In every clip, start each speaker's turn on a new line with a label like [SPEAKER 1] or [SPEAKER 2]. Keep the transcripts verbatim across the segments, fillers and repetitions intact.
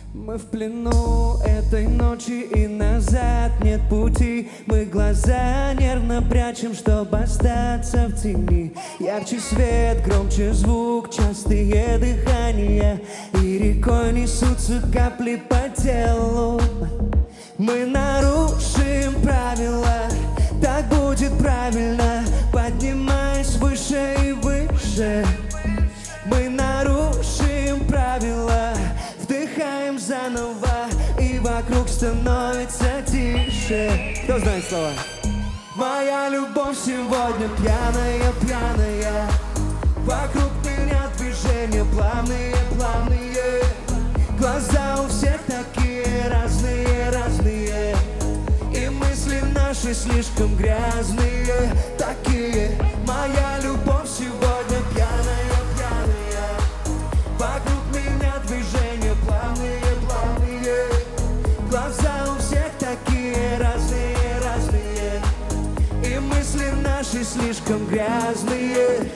[SPEAKER 1] Мы в плену этой ночи, и назад нет пути. Мы глаза нервно прячем, чтобы остаться в тени. Ярче свет, громче звук, частые дыхания, и рекой несутся капли по телу. Мы нарушим правила, так будет правильно, поднимаясь выше и выше. Мы нарушим правила, вдыхаем заново, и вокруг становится тише. Кто знает слова? Моя любовь сегодня пьяная, пьяная. Вокруг меня движения плавные, плавные. Глаза у всех такие разные, разные. И мысли наши слишком грязные, такие. Моя любовь сегодня пьяная, пьяная. Вокруг меня движения плавные, плавные. Глаза у всех такие разные, разные. И мысли наши слишком грязные.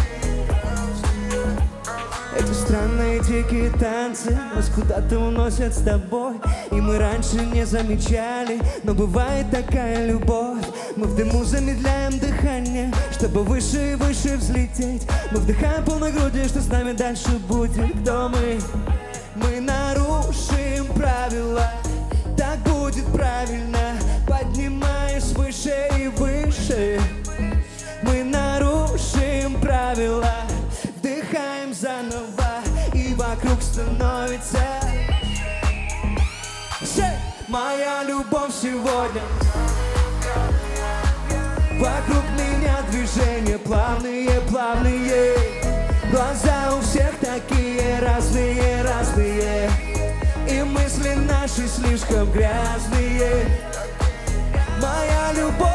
[SPEAKER 1] Эти странные дикие танцы нас куда-то уносят с тобой. И мы раньше не замечали, но бывает такая любовь. Мы в дыму замедляем дыхание, чтобы выше и выше взлететь. Мы вдыхаем полной грудью, что с нами дальше будет. Кто мы? Мы нарушим правила, так будет правильно, поднимаясь выше и выше. Мы нарушим правила, вдыхаем заново, и вокруг становится. Моя любовь сегодня. Вокруг меня движения плавные, плавные. Глаза у всех такие разные, разные. И мысли наши слишком грязные. Моя любовь.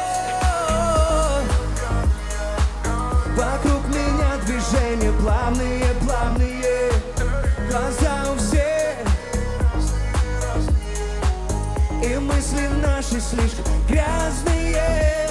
[SPEAKER 1] Вокруг меня движения плавные, плавные. Глаза у всех. И мысли наши слишком грязные.